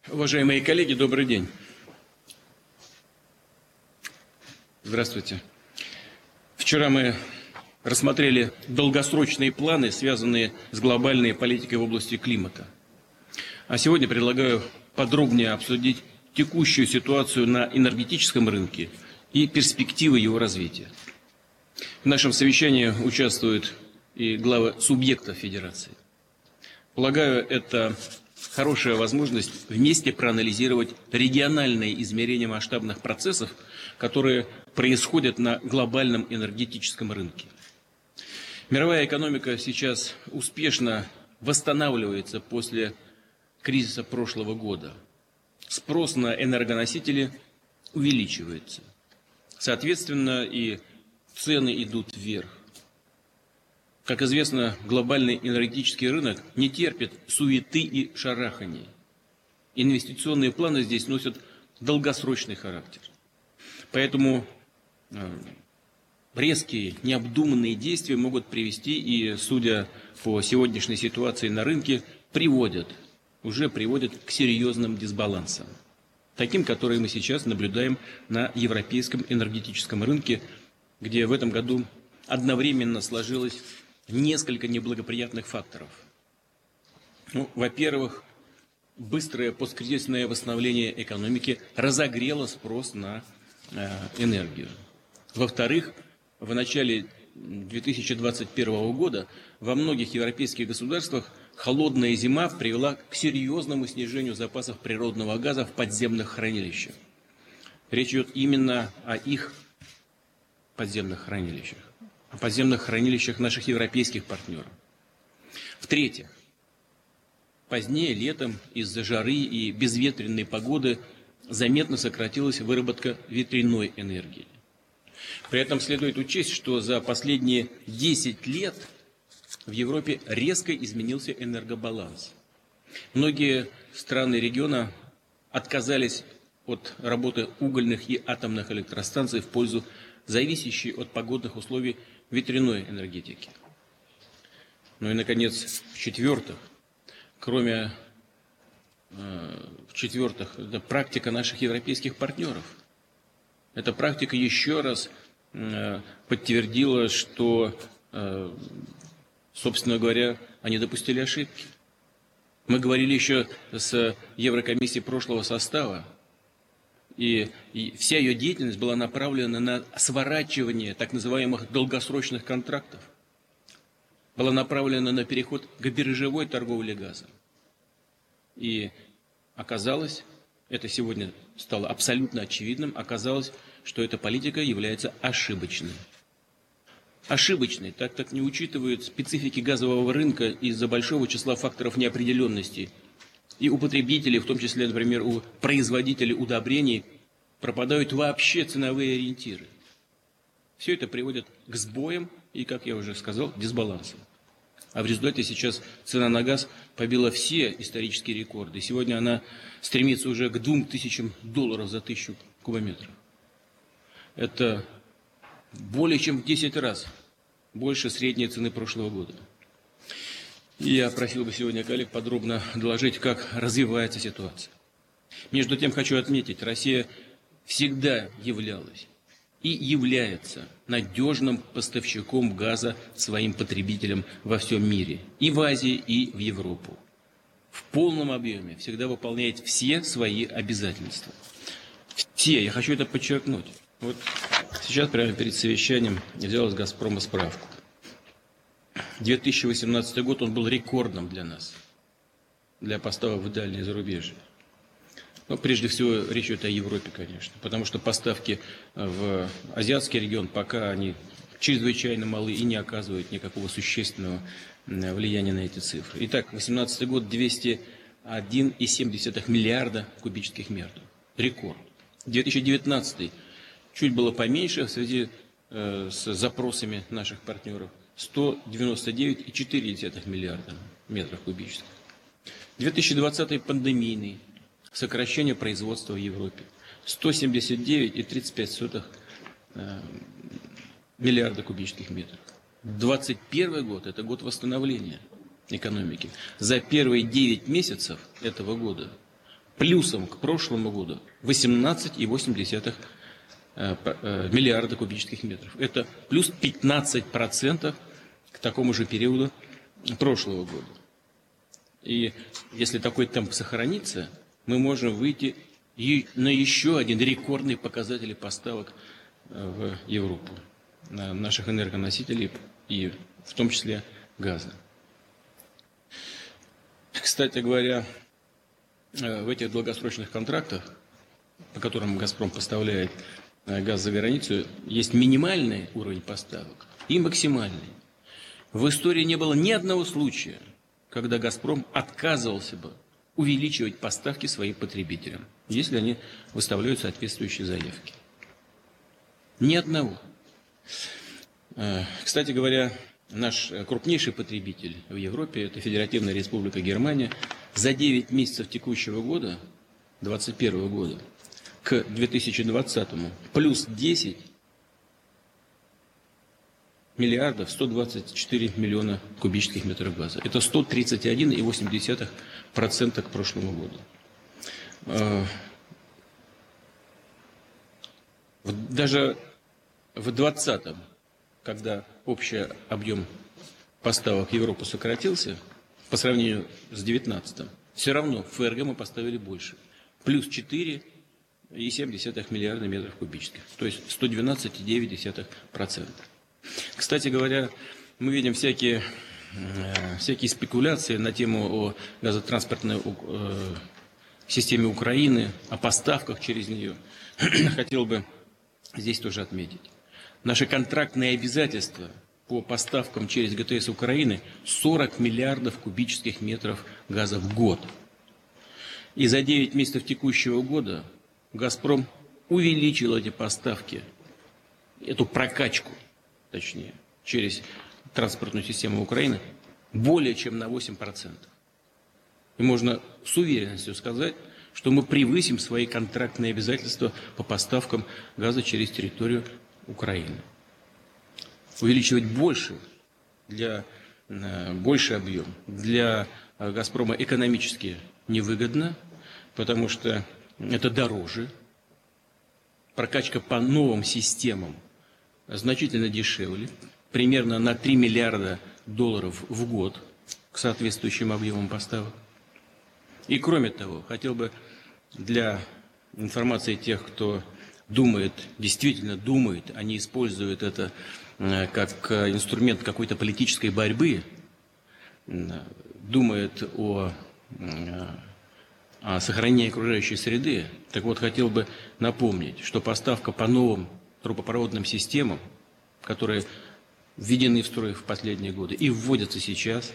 Уважаемые коллеги, добрый день. Здравствуйте. Вчера мы рассмотрели долгосрочные планы, связанные с глобальной политикой в области климата. А сегодня предлагаю подробнее обсудить текущую ситуацию на энергетическом рынке и перспективы его развития. В нашем совещании участвуют и главы субъектов Федерации. Полагаю, это хорошая возможность вместе проанализировать региональные измерения масштабных процессов, которые происходят на глобальном энергетическом рынке. Мировая экономика сейчас успешно восстанавливается после кризиса прошлого года. Спрос на энергоносители увеличивается. Соответственно, и цены идут вверх. Как известно, глобальный энергетический рынок не терпит суеты и шараханий. Инвестиционные планы здесь носят долгосрочный характер. Поэтому резкие, необдуманные действия могут привести и, судя по сегодняшней ситуации на рынке, уже приводят к серьезным дисбалансам. Таким, которые мы сейчас наблюдаем на европейском энергетическом рынке, где в этом году одновременно сложилось несколько неблагоприятных факторов. Во-первых, быстрое посткризисное восстановление экономики разогрело спрос на энергию. Во-вторых, в начале 2021 года во многих европейских государствах холодная зима привела к серьезному снижению запасов природного газа в подземных хранилищах. Речь идет именно о их подземных хранилищах. О подземных хранилищах наших европейских партнеров. В-третьих, позднее летом из-за жары и безветренной погоды заметно сократилась выработка ветряной энергии. При этом следует учесть, что за последние 10 лет в Европе резко изменился энергобаланс. Многие страны региона отказались от работы угольных и атомных электростанций в пользу зависящей от погодных условий ветряной энергетики. Ну и, наконец, в-четвертых, это практика наших европейских партнеров. Эта практика еще раз подтвердила, что, собственно говоря, они допустили ошибки. Мы говорили еще с Еврокомиссией прошлого состава, и вся ее деятельность была направлена на сворачивание так называемых долгосрочных контрактов, была направлена на переход к биржевой торговле газом. И оказалось, это сегодня стало абсолютно очевидным, оказалось, что эта политика является ошибочной. Ошибочной, так как не учитывает специфики газового рынка из-за большого числа факторов неопределенности. И у потребителей, в том числе, например, у производителей удобрений, пропадают вообще ценовые ориентиры. Все это приводит к сбоям и, как я уже сказал, дисбалансам. А в результате сейчас цена на газ побила все исторические рекорды. Сегодня она стремится уже к $2000 за 1000 кубометров. Это более чем в 10 раз больше средней цены прошлого года. И я просил бы сегодня коллег подробно доложить, как развивается ситуация. Между тем хочу отметить, Россия всегда являлась и является надежным поставщиком газа своим потребителям во всем мире, и в Азии, и в Европу. В полном объеме всегда выполняет все свои обязательства. Все, я хочу это подчеркнуть. Вот сейчас прямо перед совещанием я взял из «Газпрома» справку. 2018 год, он был рекордным для нас, для поставок в дальние зарубежье. Но прежде всего речь идет о Европе, конечно, потому что поставки в азиатский регион пока они чрезвычайно малы и не оказывают никакого существенного влияния на эти цифры. Итак, 2018 год 201,7 миллиарда кубических метров. Рекорд. 2019 чуть было поменьше в связи с запросами наших партнеров. 199,4 миллиарда метров кубических. 2020 пандемийный. Сокращение производства в Европе. 179,35 миллиарда кубических метров. 2021 год – это год восстановления экономики. За первые 9 месяцев этого года плюсом к прошлому году 18,8 миллиарда кубических метров. Это плюс 15% к такому же периоду прошлого года. И если такой темп сохранится, мы можем выйти на еще один рекордный показатель поставок в Европу наших энергоносителей и в том числе газа. Кстати говоря, в этих долгосрочных контрактах, по которым «Газпром» поставляет газ за границу, есть минимальный уровень поставок и максимальный. В истории не было ни одного случая, когда «Газпром» отказывался бы увеличивать поставки своим потребителям, если они выставляют соответствующие заявки. Ни одного. Кстати говоря, наш крупнейший потребитель в Европе, это Федеративная Республика Германия, за 9 месяцев текущего года, 2021 года, к 2020 плюс 10 миллиардов 124 миллиона кубических метров газа. Это 131,8% к прошлому году. Даже в 2020, когда общий объем поставок в Европу сократился, по сравнению с 2019, все равно в ФРГ мы поставили больше. Плюс 4,7 миллиарда метров кубических, то есть 112,9%. Кстати говоря, мы видим всякие спекуляции на тему о газотранспортной системе Украины, о поставках через нее. Хотел бы здесь тоже отметить. Наши контрактные обязательства по поставкам через ГТС Украины 40 миллиардов кубических метров газа в год. И за 9 месяцев текущего года «Газпром» увеличил эти поставки, эту прокачку, точнее, через транспортную систему Украины более чем на 8%. И можно с уверенностью сказать, что мы превысим свои контрактные обязательства по поставкам газа через территорию Украины. Увеличивать больший объем для «Газпрома» экономически невыгодно, потому что это дороже. Прокачка по новым системам значительно дешевле, примерно на 3 миллиарда долларов в год к соответствующим объемам поставок. И кроме того, хотел бы для информации тех, кто думает, действительно думает, а не использует это как инструмент какой-то политической борьбы, думает о сохранении окружающей среды, так вот, хотел бы напомнить, что поставка по новым трубопроводным системам, которые введены в строй в последние годы и вводятся сейчас,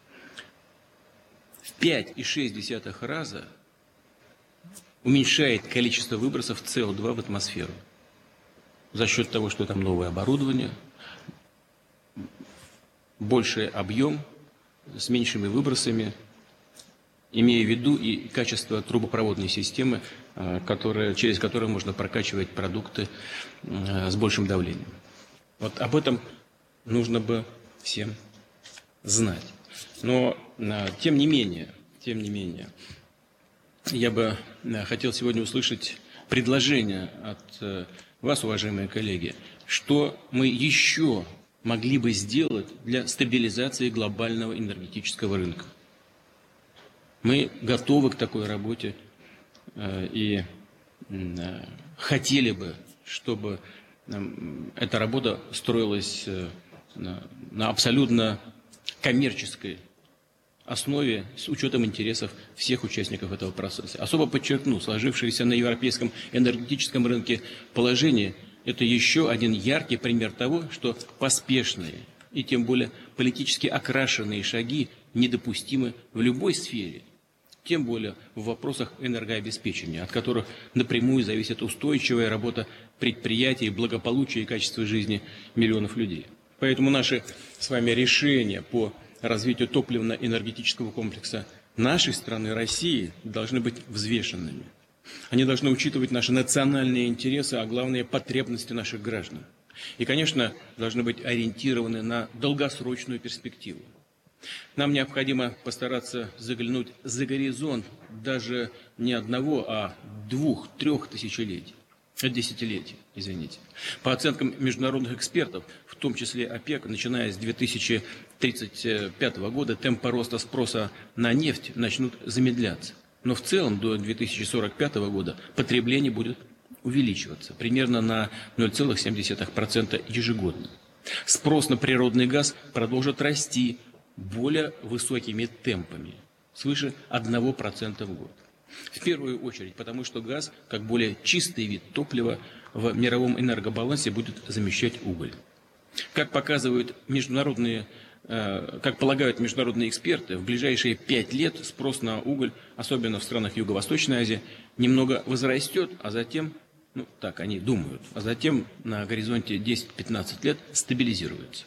в 5,6 раза уменьшает количество выбросов СО2 в атмосферу. За счет того, что там новое оборудование, больший объем с меньшими выбросами, имея в виду и качество трубопроводной системы, через которую можно прокачивать продукты с большим давлением. Вот об этом нужно бы всем знать. Но тем не менее, я бы хотел сегодня услышать предложение от вас, уважаемые коллеги, что мы еще могли бы сделать для стабилизации глобального энергетического рынка. Мы готовы к такой работе и хотели бы, чтобы эта работа строилась на абсолютно коммерческой основе с учетом интересов всех участников этого процесса. Особо подчеркну, сложившееся на европейском энергетическом рынке положение – это еще один яркий пример того, что поспешные и тем более политически окрашенные шаги недопустимы в любой сфере, тем более в вопросах энергообеспечения, от которых напрямую зависит устойчивая работа предприятий, благополучие и качество жизни миллионов людей. Поэтому наши с вами решения по развитию топливно-энергетического комплекса нашей страны, России, должны быть взвешенными. Они должны учитывать наши национальные интересы, а главное потребности наших граждан. И, конечно, должны быть ориентированы на долгосрочную перспективу. Нам необходимо постараться заглянуть за горизонт даже не одного, а 2-3 десятилетий. По оценкам международных экспертов, в том числе ОПЕК, начиная с 2035 года темпы роста спроса на нефть начнут замедляться. Но в целом до 2045 года потребление будет увеличиваться примерно на 0,7% ежегодно. Спрос на природный газ продолжит расти более высокими темпами, свыше 1% в год. В первую очередь, потому что газ, как более чистый вид топлива, в мировом энергобалансе будет замещать уголь. Как полагают международные эксперты, в ближайшие 5 лет спрос на уголь, особенно в странах Юго-Восточной Азии, немного возрастет, а затем, так они думают, а затем на горизонте 10-15 лет стабилизируется.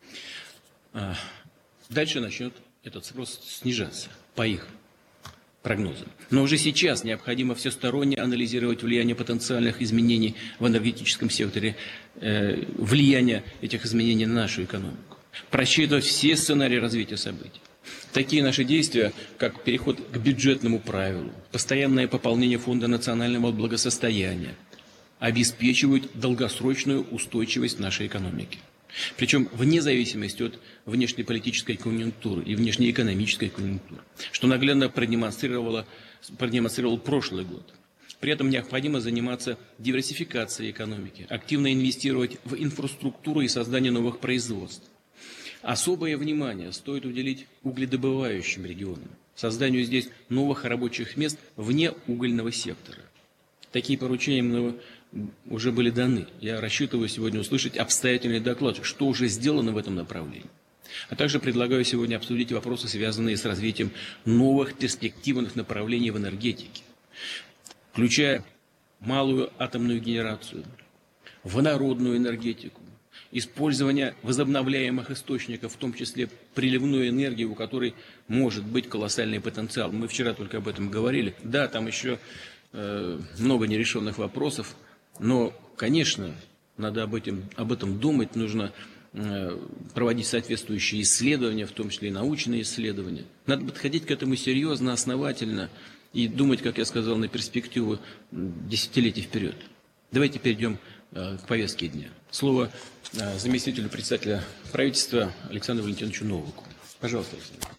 Дальше начнет этот спрос снижаться по их прогнозам. Но уже сейчас необходимо всесторонне анализировать влияние потенциальных изменений в энергетическом секторе, влияние этих изменений на нашу экономику, просчитывать все сценарии развития событий. Такие наши действия, как переход к бюджетному правилу, постоянное пополнение фонда национального благосостояния, обеспечивают долгосрочную устойчивость нашей экономики. Причем вне зависимости от внешнеполитической конъюнктуры и внешнеэкономической конъюнктуры, что наглядно продемонстрировал прошлый год. При этом необходимо заниматься диверсификацией экономики, активно инвестировать в инфраструктуру и создание новых производств. Особое внимание стоит уделить угледобывающим регионам, созданию здесь новых рабочих мест вне угольного сектора. Такие поручения мне уже были даны. Я рассчитываю сегодня услышать обстоятельный доклад, что уже сделано в этом направлении. А также предлагаю сегодня обсудить вопросы, связанные с развитием новых перспективных направлений в энергетике, включая малую атомную генерацию, водородную энергетику, использование возобновляемых источников, в том числе приливную энергию, у которой может быть колоссальный потенциал. Мы вчера только об этом говорили. Да, там еще много нерешенных вопросов, но, конечно, надо об этом думать, нужно проводить соответствующие исследования, в том числе и научные исследования. Надо подходить к этому серьезно, основательно и думать, как я сказал, на перспективу десятилетий вперед. Давайте перейдем к повестке дня. Слово заместителю председателя правительства Александру Валентиновичу Новику. Пожалуйста, Александр.